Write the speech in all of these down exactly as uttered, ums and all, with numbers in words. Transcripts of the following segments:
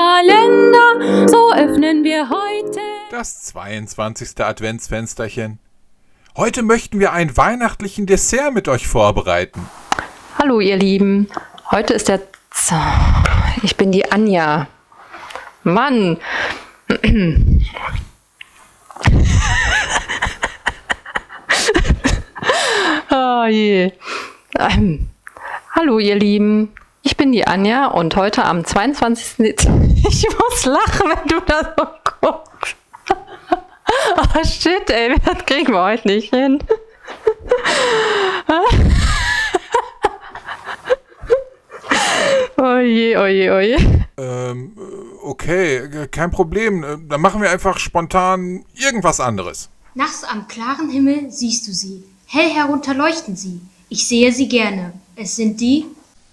Kalender, so öffnen wir heute das zweiundzwanzigste Adventsfensterchen. Heute möchten wir einen weihnachtlichen Dessert mit euch vorbereiten. Hallo ihr Lieben, heute ist der... Z- ich bin die Anja. Mann! Oh je. Ähm, hallo ihr Lieben, ich bin die Anja und heute am zweiundzwanzigsten Dezember... Ich muss lachen, wenn du das so guckst. Oh shit, ey, das kriegen wir heute nicht hin. Oje, oje, oje. Ähm, okay, kein Problem. Dann machen wir einfach spontan irgendwas anderes. Nachts am klaren Himmel siehst du sie. Hell herunter leuchten sie. Ich sehe sie gerne. Es sind die...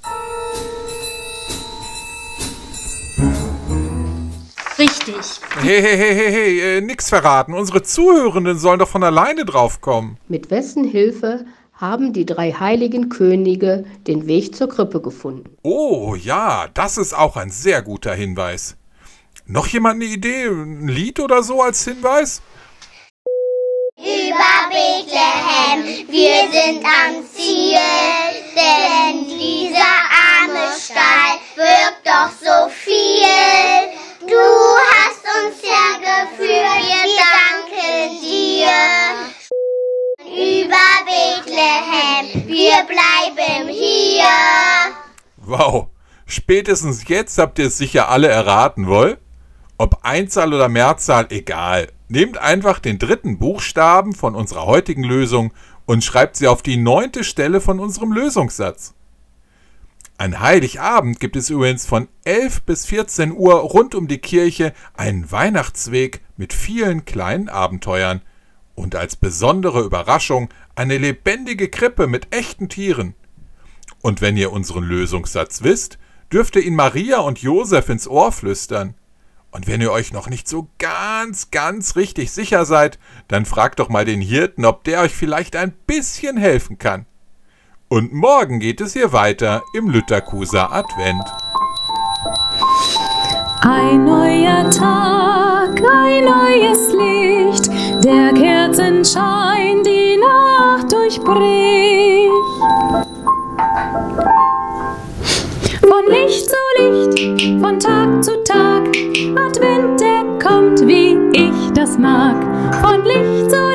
Richtig. Hey, hey, hey, hey, hey, äh, nix verraten. Unsere Zuhörenden sollen doch von alleine draufkommen. Mit wessen Hilfe haben die drei heiligen Könige den Weg zur Krippe gefunden? Oh ja, das ist auch ein sehr guter Hinweis. Noch jemand eine Idee? Ein Lied oder so als Hinweis? Über Bethlehem, wir sind am Ziel, denn dieser arme Stall wirkt doch so viel. Du hast uns hergeführt, wir danken dir. Über Bethlehem, wir bleiben hier. Wow, spätestens jetzt habt ihr es sicher alle erraten, wohl? Ob Einzahl oder Mehrzahl, egal. Nehmt einfach den dritten Buchstaben von unserer heutigen Lösung und schreibt sie auf die neunte Stelle von unserem Lösungssatz. An Heiligabend gibt es übrigens von elf bis vierzehn Uhr rund um die Kirche einen Weihnachtsweg mit vielen kleinen Abenteuern und als besondere Überraschung eine lebendige Krippe mit echten Tieren. Und wenn ihr unseren Lösungssatz wisst, dürft ihr ihn Maria und Josef ins Ohr flüstern. Und wenn ihr euch noch nicht so ganz, ganz richtig sicher seid, dann fragt doch mal den Hirten, ob der euch vielleicht ein bisschen helfen kann. Und morgen geht es hier weiter im Lütterkuser Advent. Ein neuer Tag, ein neues Licht, der Kerzenschein die Nacht durchbricht. Von Licht zu Licht, von Tag zu Tag, Advent, der kommt, wie ich das mag. Von Licht zu